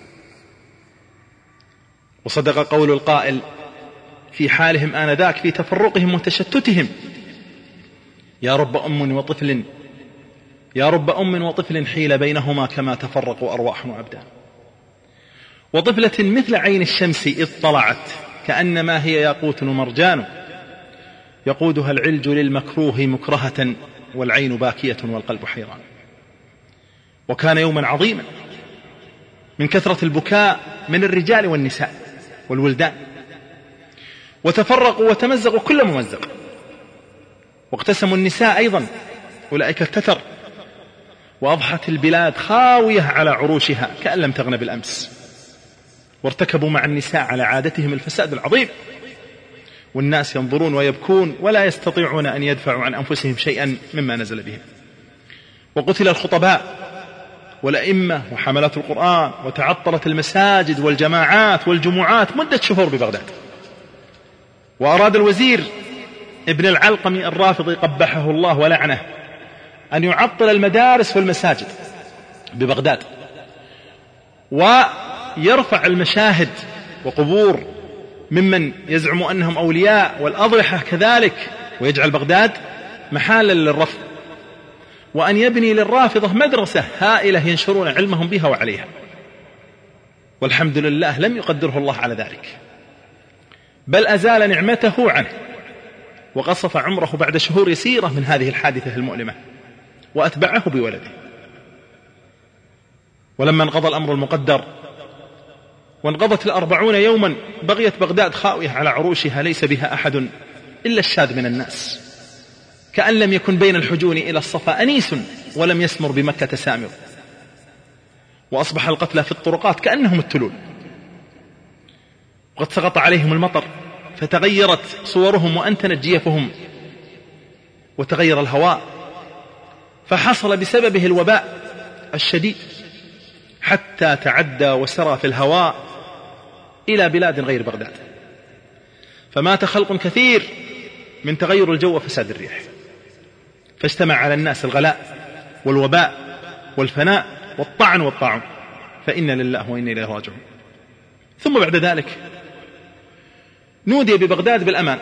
وصدق قول القائل في حالهم آنذاك في تفرقهم وتشتتهم: يا رب أم وطفل، يا رب أم وطفل حيل بينهما كما تفرقوا أرواح وأبدان، وطفلة مثل عين الشمس إذ طلعت كأنما هي ياقوت ومرجان، يقودها العلج للمكروه مكرهة والعين باكية والقلب حيران. وكان يوما عظيما من كثرة البكاء من الرجال والنساء والولدان، وتفرقوا وتمزقوا كل ممزق، واقتسموا النساء أيضا أولئك التتر، وأضحت البلاد خاوية على عروشها كأن لم تغن بالأمس، وارتكبوا مع النساء على عادتهم الفساد العظيم، والناس ينظرون ويبكون ولا يستطيعون أن يدفعوا عن أنفسهم شيئا مما نزل بهم. وقتل الخطباء والأئمة وحملات القرآن، وتعطلت المساجد والجماعات والجمعات مدة شهور ببغداد. وأراد الوزير ابن العلقمي الرافضي قبحه الله ولعنه أن يعطل المدارس والمساجد ببغداد، ويرفع المشاهد وقبور ممن يزعم أنهم أولياء والأضرحة كذلك، ويجعل بغداد محالا للرفض، وأن يبني للرافضة مدرسة هائلة ينشرون علمهم بها وعليها. والحمد لله لم يقدره الله على ذلك، بل أزال نعمته عنه، وقصف عمره بعد شهور يسيرة من هذه الحادثة المؤلمة، وأتبعه بولده. ولما انقضى الأمر المقدر وانقضت 40 يوما، بغيت بغداد خاوية على عروشها ليس بها أحد إلا الشاذ من الناس، كأن لم يكن بين الحجون إلى الصفا أنيس ولم يسمر بمكة سامر. وأصبح القتلى في الطرقات كأنهم التلول، وقد سقط عليهم المطر فتغيرت صورهم وأنتنت جيفهم وتغير الهواء، فحصل بسببه الوباء الشديد حتى تعدى وسرى في الهواء إلى بلاد غير بغداد، فمات خلق كثير من تغير الجو وفساد الريح، فاجتمع على الناس الغلاء والوباء والفناء والطعن والطاعون، فإنا لله وإنا إليه راجعون. ثم بعد ذلك نودي ببغداد بالأمان،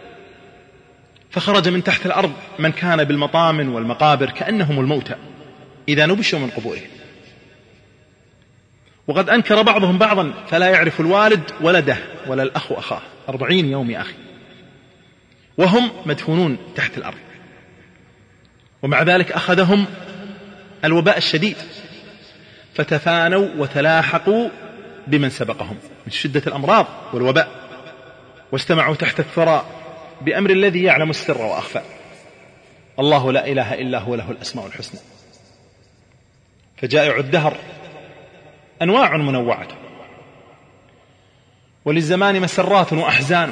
فخرج من تحت الأرض من كان بالمطامن والمقابر كأنهم الموتى إذا نبشوا من قبورهم، وقد أنكر بعضهم بعضا، فلا يعرف الوالد ولده ولا الأخ أخاه 40 يوم يا أخي، وهم مدفونون تحت الأرض. ومع ذلك أخذهم الوباء الشديد، فتفانوا وتلاحقوا بمن سبقهم من شدة الأمراض والوباء، واجتمعوا تحت الثرى بأمر الذي يعلم السر وأخفى، الله لا إله إلا هو له الأسماء الحسنى. فجائع الدهر أنواع منوعة، وللزمان مسرات وأحزان،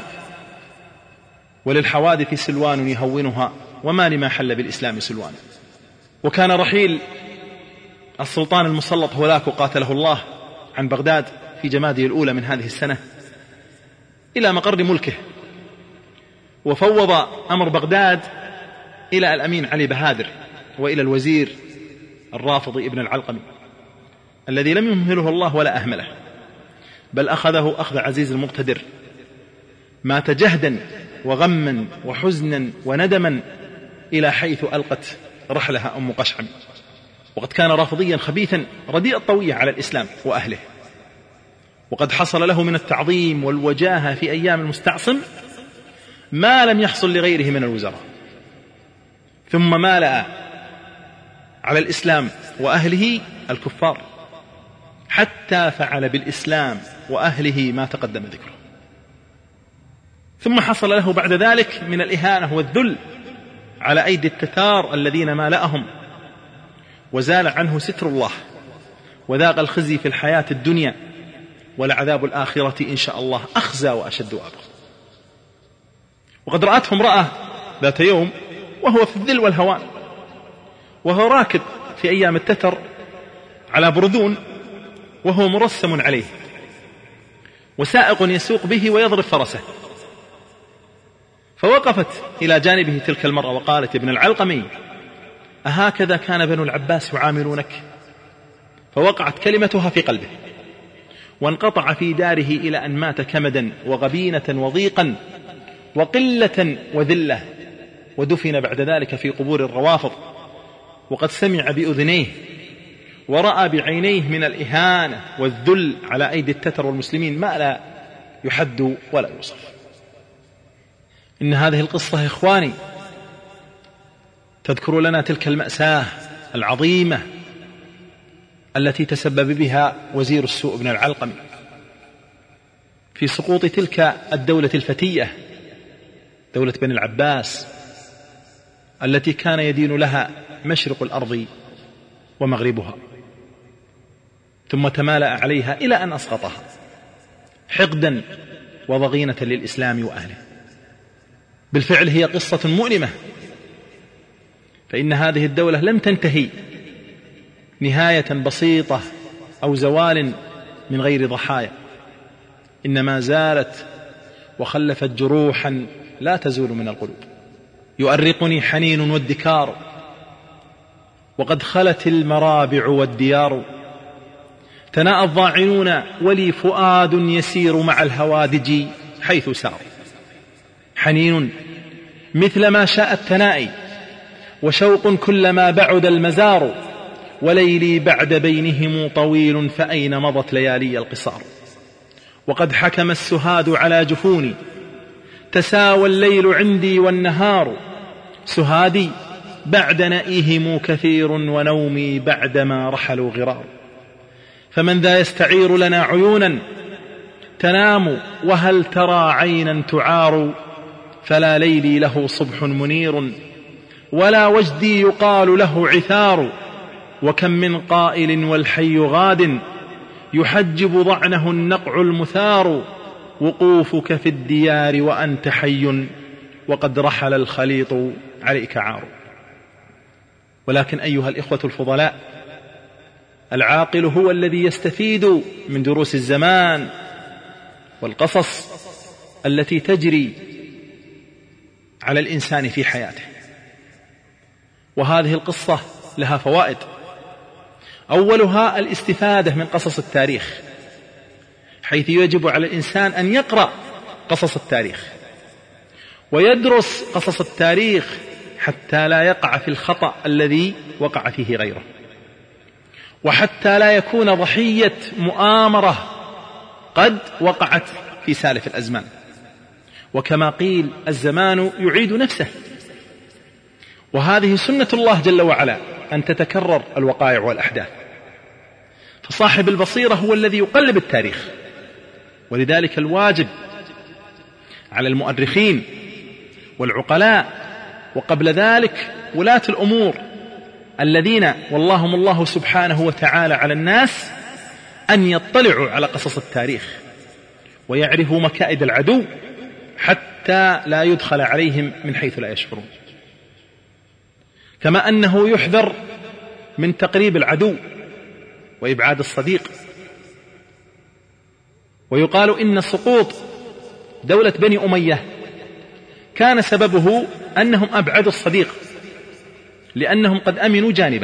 وللحوادث سلوان يهونها، وما لما حل بالإسلام سلوان. وكان رحيل السلطان المسلط هولاكو قاتله الله عن بغداد في جمادى الأولى من هذه السنة إلى مقر ملكه، وفوض أمر بغداد إلى الأمين علي بهادر وإلى الوزير الرافضي ابن العلقمي الذي لم يمهله الله ولا أهمله، بل أخذه أخذ عزيز المقتدر، مات جهدا وغما وحزنا وندما إلى حيث ألقت رحلها أم قشعم، وقد كان رافضيا خبيثا رديء الطوية على الإسلام وأهله، وقد حصل له من التعظيم والوجاهة في أيام المستعصم ما لم يحصل لغيره من الوزراء، ثم مالأ على الإسلام وأهله الكفار حتى فعل بالإسلام وأهله ما تقدم ذكره. ثم حصل له بعد ذلك من الإهانة والذل على أيدي التتار الذين مالأهم، وزال عنه ستر الله، وذاق الخزي في الحياة الدنيا، ولعذاب الآخرة إن شاء الله أخزى وأشد وأبقى. وقد رأته امرأة ذات يوم وهو في الذل والهوان، وهو راكب في أيام التتر على برذون وهو مرسم عليه، وسائق يسوق به ويضرب فرسه، فوقفت إلى جانبه تلك المرأة وقالت: ابن العلقمي، أهكذا كان بنو العباس يعاملونك؟ فوقعت كلمتها في قلبه، وانقطع في داره إلى أن مات كمدا وغبينة وضيقا وقلة وذلة، ودفن بعد ذلك في قبور الروافض، وقد سمع بأذنيه ورأى بعينيه من الإهانة والذل على أيدي التتر والمسلمين ما لا يحد ولا يوصف. إن هذه القصة يا إخواني تذكر لنا تلك المأساة العظيمة التي تسبب بها وزير السوء ابن العلقمي في سقوط تلك الدولة الفتية، دولة بني العباس، التي كان يدين لها مشرق الأرض ومغربها، ثم تمالأ عليها إلى أن أسقطها حقدا وضغينة للإسلام وأهله. بالفعل هي قصة مؤلمة، فإن هذه الدولة لم تنتهي نهاية بسيطة أو زوال من غير ضحايا، إنما زالت وخلفت جروحا لا تزول من القلوب. يؤرقني حنين وادكار، وقد خلت المرابع والديار، تناءى الضاعنون ولي فؤاد يسير مع الهوادج حيث سار، حنين مثل ما شاء التنائي، وشوق كلما بعد المزار، وليلي بعد بينهم طويل، فأين مضت ليالي القصار. وقد حكم السهاد على جفوني، تساوى الليل عندي والنهار، سهادي بعد نئهم كثير، ونومي بعدما رحلوا غرار. فمن ذا يستعير لنا عيونا تنام، وهل ترى عينا تعار؟ فلا ليلي له صبح منير، ولا وجدي يقال له عثار. وكم من قائل والحي غاد، يحجب ضعنه النقع المثار. وقوفك في الديار وأنت حي وقد رحل الخليط عليك عار. ولكن أيها الإخوة الفضلاء، العاقل هو الذي يستفيد من دروس الزمان والقصص التي تجري على الإنسان في حياته. وهذه القصة لها فوائد، أولها الاستفادة من قصص التاريخ، حيث يجب على الإنسان أن يقرأ قصص التاريخ ويدرس قصص التاريخ حتى لا يقع في الخطأ الذي وقع فيه غيره، وحتى لا يكون ضحية مؤامرة قد وقعت في سالف الأزمان. وكما قيل الزمان يعيد نفسه، وهذه سنة الله جل وعلا أن تتكرر الوقائع والأحداث، فصاحب البصيرة هو الذي يقلب التاريخ. ولذلك الواجب على المؤرخين والعقلاء وقبل ذلك ولاة الأمور الذين واللهم الله سبحانه وتعالى على الناس أن يطلعوا على قصص التاريخ ويعرفوا مكائد العدو حتى لا يدخل عليهم من حيث لا يشعرون. كما أنه يحذر من تقريب العدو وإبعاد الصديق. ويقال إن سقوط دولة بني أمية كان سببه أنهم أبعدوا الصديق، لأنهم قد أمنوا جانبه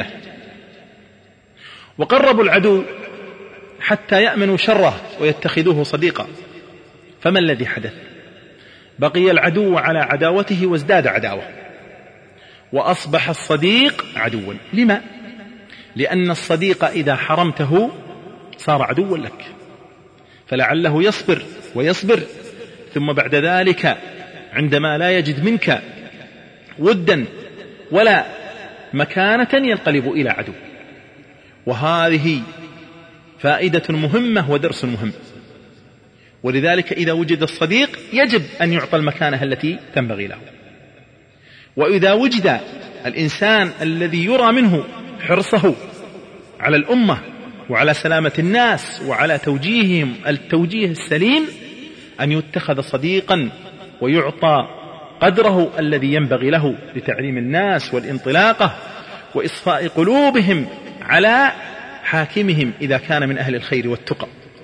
وقربوا العدو حتى يأمنوا شره ويتخذوه صديقا. فما الذي حدث؟ بقي العدو على عداوته وازداد عداوة، وأصبح الصديق عدوا. لما؟ لأن الصديق إذا حرمته صار عدوا لك، فلعله يصبر ويصبر، ثم بعد ذلك عندما لا يجد منك ودا ولا مكانة ينقلب إلى عدو. وهذه فائدة مهمة ودرس مهم. ولذلك إذا وجد الصديق يجب أن يعطى المكانة التي تنبغي له. وإذا وجد الإنسان الذي يرى منه حرصه على الأمة وعلى سلامة الناس وعلى توجيههم التوجيه السليم، أن يتخذ صديقا ويعطى قدره الذي ينبغي له لتعليم الناس والانطلاقة وإصفاء قلوبهم على حاكمهم إذا كان من أهل الخير والتقى.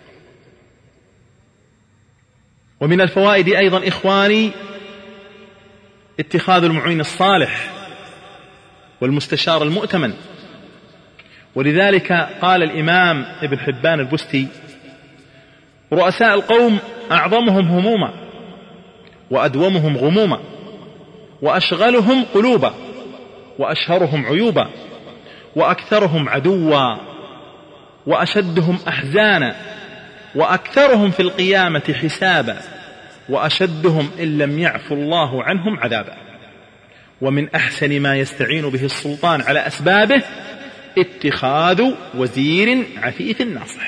ومن الفوائد أيضا إخواني اتخاذ المعين الصالح والمستشار المؤتمن. ولذلك قال الإمام ابن حبان البستي: رؤساء القوم أعظمهم هموما وأدومهم غموما وأشغلهم قلوبا وأشهرهم عيوبا وأكثرهم عدوا وأشدهم أحزانا وأكثرهم في القيامة حسابا وأشدهم إن لم يعفو الله عنهم عذابا. ومن أحسن ما يستعين به السلطان على أسبابه اتخاذ وزير عفيف ناصح.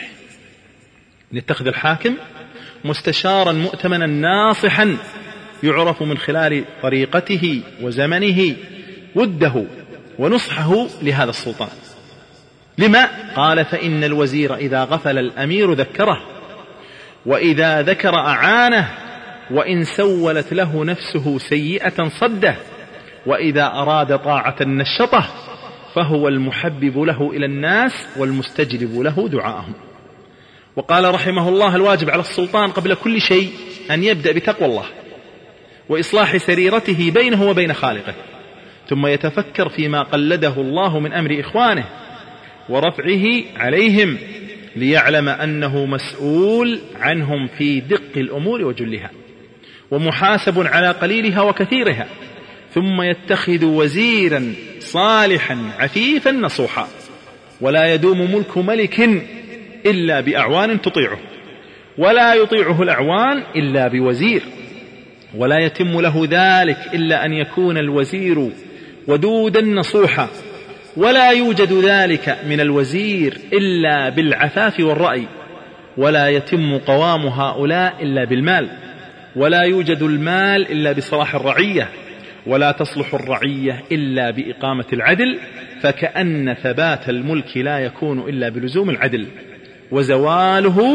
نتخذ الحاكم مستشارا مؤتمنا ناصحا يعرف من خلال طريقته وزمنه وده ونصحه لهذا السلطان. لما؟ قال: فإن الوزير إذا غفل الأمير ذكره، وإذا ذكر أعانه، وإن سولت له نفسه سيئة صده، وإذا أراد طاعة نشطه، فهو المحبب له إلى الناس والمستجلب له دعاءهم. وقال رحمه الله: الواجب على السلطان قبل كل شيء أن يبدأ بتقوى الله وإصلاح سريرته بينه وبين خالقه، ثم يتفكر فيما قلده الله من أمر إخوانه ورفعه عليهم، ليعلم أنه مسؤول عنهم في دق الأمور وجلها، ومحاسب على قليلها وكثيرها. ثم يتخذ وزيرا صالحا عفيفا نصوحا. ولا يدوم ملك ملك إلا بأعوان تطيعه، ولا يطيعه الأعوان إلا بوزير، ولا يتم له ذلك إلا أن يكون الوزير ودودا نصوحا، ولا يوجد ذلك من الوزير إلا بالعفاف والرأي، ولا يتم قوام هؤلاء إلا بالمال، ولا يوجد المال إلا بصلاح الرعية، ولا تصلح الرعية إلا بإقامة العدل، فكأن ثبات الملك لا يكون إلا بلزوم العدل، وزواله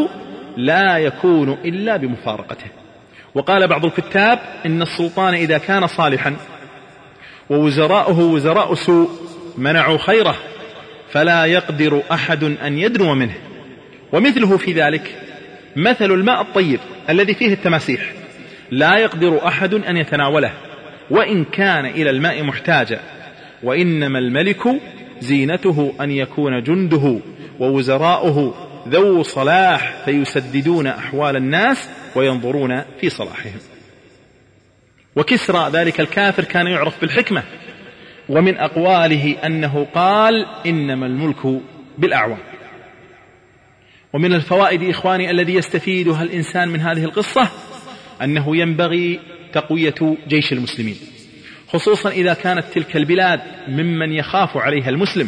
لا يكون إلا بمفارقته. وقال بعض الكتاب إن السلطان إذا كان صالحا ووزراؤه وزراء سوء منعوا خيره فلا يقدر أحد أن يدنو منه. ومثله في ذلك مثل الماء الطيب الذي فيه التماسيح، لا يقدر أحد أن يتناوله وإن كان إلى الماء محتاجا، وإنما الملك زينته أن يكون جنده ووزراؤه ذو صلاح فيسددون أحوال الناس وينظرون في صلاحهم. وكسرى ذلك الكافر كان يعرف بالحكمة، ومن أقواله أنه قال إنما الملك بالأعوان. ومن الفوائد إخواني الذي يستفيدها الإنسان من هذه القصة أنه ينبغي تقوية جيش المسلمين، خصوصا إذا كانت تلك البلاد ممن يخاف عليها المسلم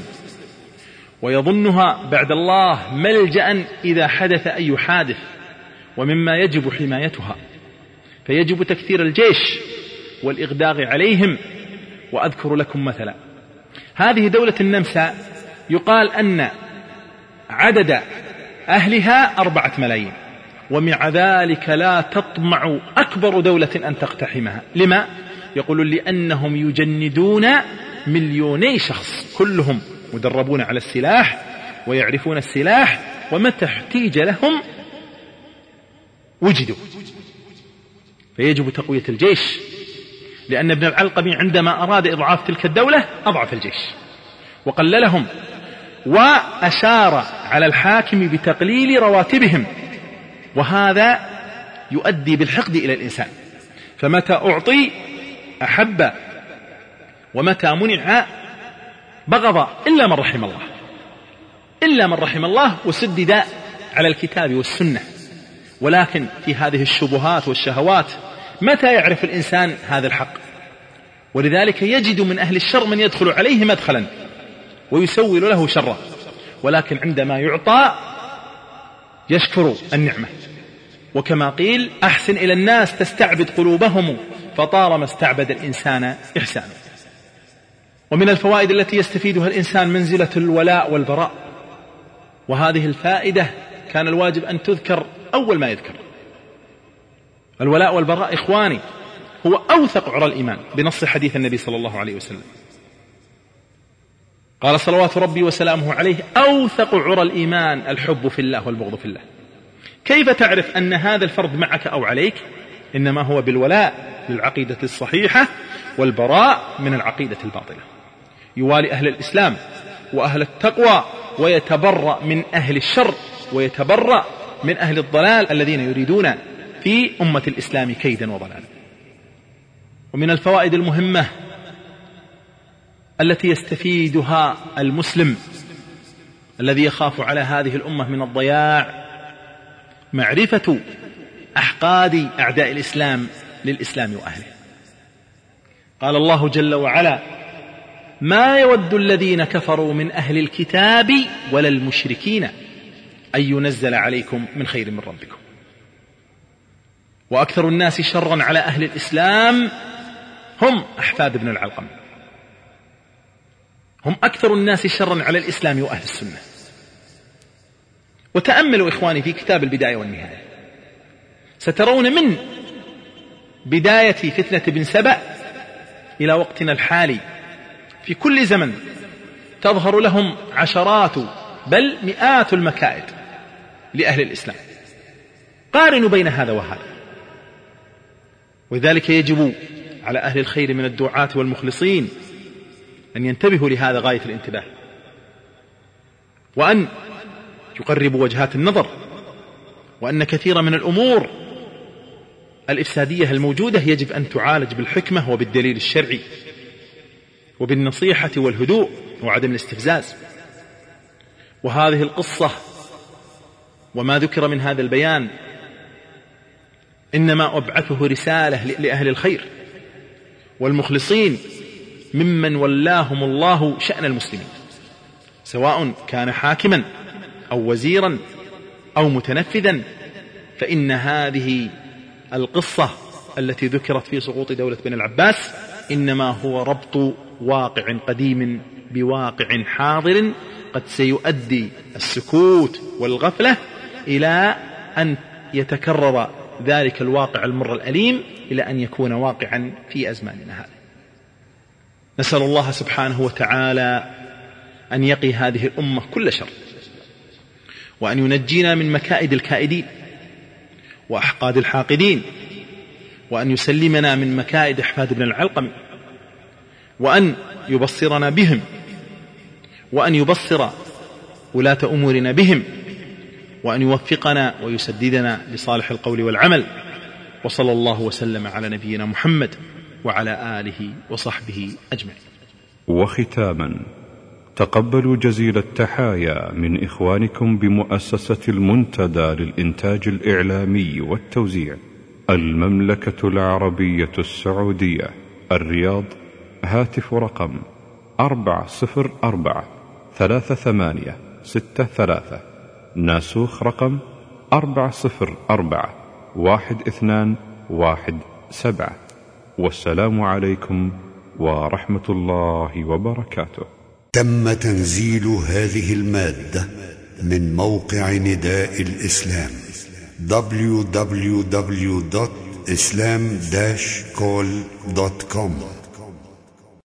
ويظنها بعد الله ملجأ إذا حدث أي حادث، ومما يجب حمايتها، فيجب تكثير الجيش والإغداق عليهم. وأذكر لكم مثلا، هذه دولة النمسا يقال أن عدد أهلها 4 ملايين، ومع ذلك لا تطمع أكبر دولة أن تقتحمها. لما؟ يقولون لأنهم يجندون 2,000,000 شخص كلهم مدربون على السلاح ويعرفون السلاح، ومتى احتيج لهم وجدوا. فيجب تقوية الجيش، لأن ابن العلقمي عندما أراد إضعاف تلك الدولة أضعف الجيش وقللهم، وأشار على الحاكم بتقليل رواتبهم، وهذا يؤدي بالحقد إلى الإنسان، فمتى أعطي أحب ومتى منع بغض، إلا من رحم الله، إلا من رحم الله وسدد على الكتاب والسنة. ولكن في هذه الشبهات والشهوات متى يعرف الإنسان هذا الحق؟ ولذلك يجد من أهل الشر من يدخل عليه مدخلا ويسول له شرا، ولكن عندما يعطى يشكر النعمة. وكما قيل أحسن إلى الناس تستعبد قلوبهم فطالما استعبد الإنسان إحسانه. ومن الفوائد التي يستفيدها الإنسان منزلة الولاء والبراء، وهذه الفائدة كان الواجب أن تذكر أول ما يذكر. الولاء والبراء إخواني هو أوثق عرى الإيمان بنص حديث النبي صلى الله عليه وسلم، قال صلوات ربي وسلامه عليه: أوثق عرى الإيمان الحب في الله والبغض في الله. كيف تعرف أن هذا الفرد معك أو عليك؟ إنما هو بالولاء للعقيدة الصحيحة والبراء من العقيدة الباطلة. يوالي أهل الإسلام وأهل التقوى ويتبرأ من أهل الشر ويتبرأ من أهل الضلال الذين يريدون في أمة الإسلام كيدا وضلالا. ومن الفوائد المهمة التي يستفيدها المسلم الذي يخاف على هذه الأمة من الضياع معرفة أحقاد أعداء الإسلام للإسلام وأهله. قال الله جل وعلا: ما يود الذين كفروا من أهل الكتاب ولا المشركين أن ينزل عليكم من خير من ربكم. وأكثر الناس شرا على أهل الإسلام هم أحفاد ابن العلقم، هم أكثر الناس شرا على الإسلام وأهل السنة. وتأملوا إخواني في كتاب البداية والنهاية، سترون من بداية فتنة ابن سبأ إلى وقتنا الحالي في كل زمن تظهر لهم عشرات بل مئات المكائد لأهل الإسلام. قارنوا بين هذا وهذا. وذلك يجب على أهل الخير من الدعاة والمخلصين أن ينتبهوا لهذا غاية الانتباه، وأن يقربوا وجهات النظر، وأن كثير من الأمور الإفسادية الموجودة يجب أن تعالج بالحكمة وبالدليل الشرعي وبالنصيحة والهدوء وعدم الاستفزاز. وهذه القصة وما ذكر من هذا البيان إنما أبعثه رسالة لأهل الخير والمخلصين ممن ولاهم الله شأن المسلمين، سواء كان حاكما أو وزيرا أو متنفذا. فإن هذه القصة التي ذكرت في سقوط دولة بني العباس إنما هو ربط واقع قديم بواقع حاضر قد سيؤدي السكوت والغفلة إلى أن يتكرر ذلك الواقع المر الأليم إلى أن يكون واقعا في أزماننا هذه. نسأل الله سبحانه وتعالى أن يقي هذه الأمة كل شر، وأن ينجينا من مكائد الكائدين وأحقاد الحاقدين، وأن يسلمنا من مكائد أحفاد بن العلقم، وأن يبصرنا بهم، وأن يبصر ولاة أمورنا بهم، وأن يوفقنا ويسددنا لصالح القول والعمل. وصلى الله وسلم على نبينا محمد وعلى آله وصحبه أجمعين.
وختاما، تقبلوا جزيل التحايا من إخوانكم بمؤسسة المنتدى للإنتاج الإعلامي والتوزيع، المملكة العربية السعودية، الرياض. هاتف رقم 404-3863. ناسوخ رقم 404-1217. والسلام عليكم ورحمة الله وبركاته.
تم تنزيل هذه المادة من موقع نداء الإسلام www.islam-call.com